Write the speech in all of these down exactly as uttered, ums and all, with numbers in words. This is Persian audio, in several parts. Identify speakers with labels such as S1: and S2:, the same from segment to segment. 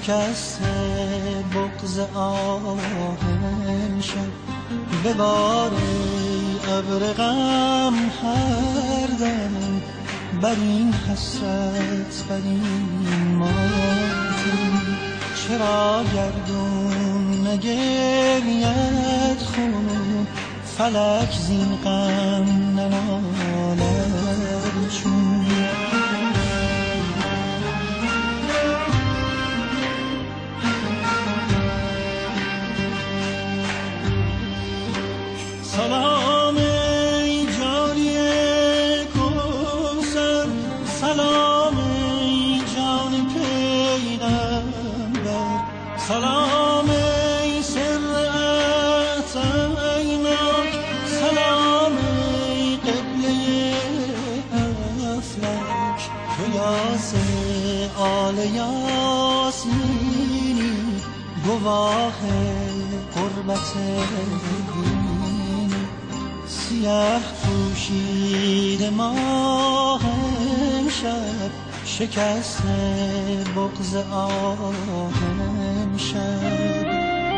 S1: شکست بغض آهم شد ببار ابر غم هر دم بر این حسرت بر این ماتم. چرا گردون نگرید خون فلک زین غم ننالد چون. سلام ای جاری کوثر، سلام ای جان پیغمبر، سلام ای سر عطیناک، سلام ای قبله افلاک. تو یاس آل یاسینی گواه قربت سیاه پوشید ماه امشب شکست بغض آهم امشب.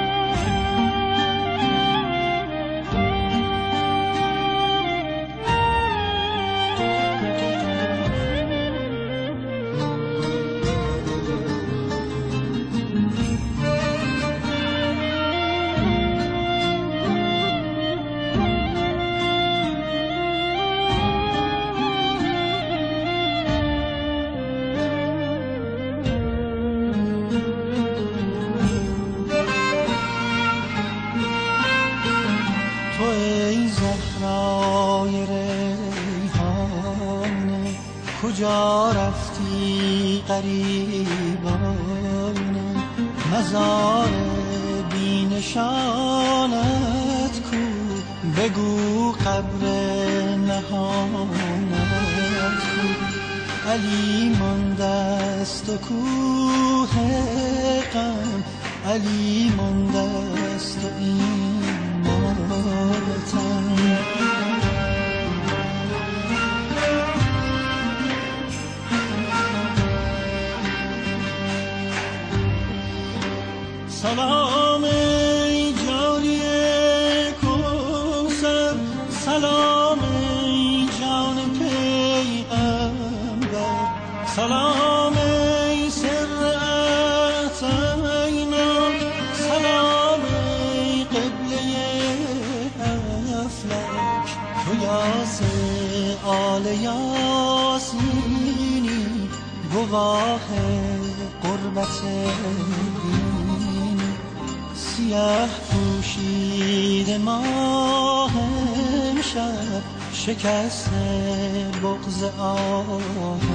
S1: تو ای زهرای ریحانه کجا رفتی غریبانه؟ مزار بی نشانت کو بگو قبر نهانت کو. علی مانده است و کوه غم، علی مانده است و این ماتم. سلام ای جاری کوثر، سلام ای جان پیغمبر، سلام ای سر عطیناک، سلام ای قبله افلاک. تو یاس آل یاسینی گواه قربت دینی. سیاه پوشید ماه امشب شکست بغض آهم